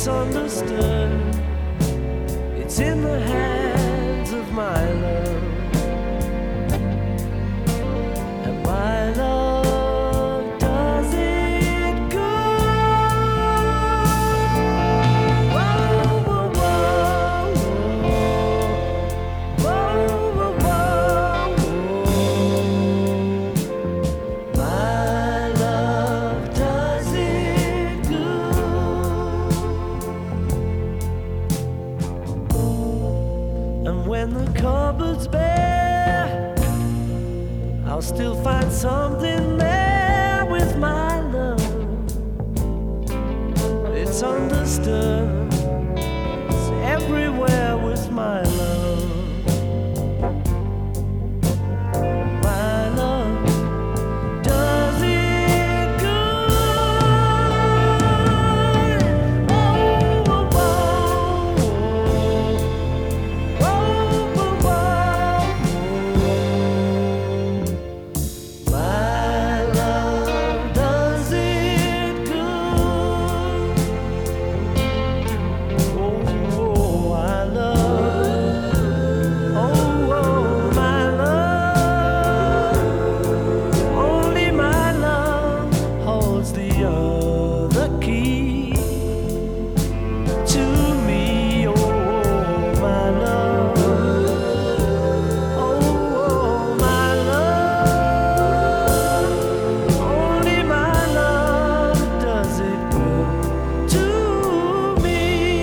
It's understood. It's in the hands of my love. And my love does it good. Whoa, whoa, whoa, whoa, whoa, whoa, whoa. My love does it good. And when the cupboard's bare, I'll still find something there with my love. It's understood. It's everywhere with my love. My love does it good. Oh, oh, oh, oh, oh, oh. My love does it good. Oh, I love. Oh, my love. Only my love holds the other key to me. Oh, my love. Oh, my love. Only my love does it good to me.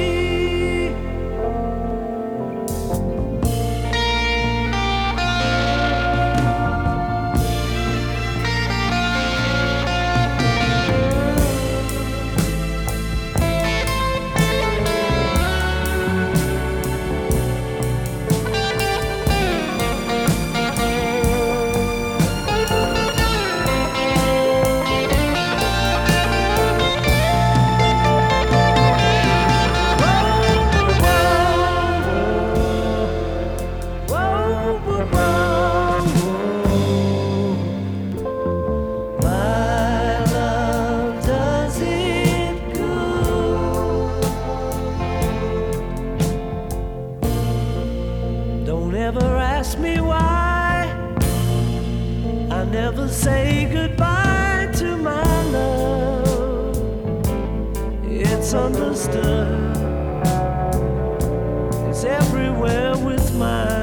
My love does it good. Don't ever ask me why. I never say goodbye to my love. It's understood. It's everywhere with my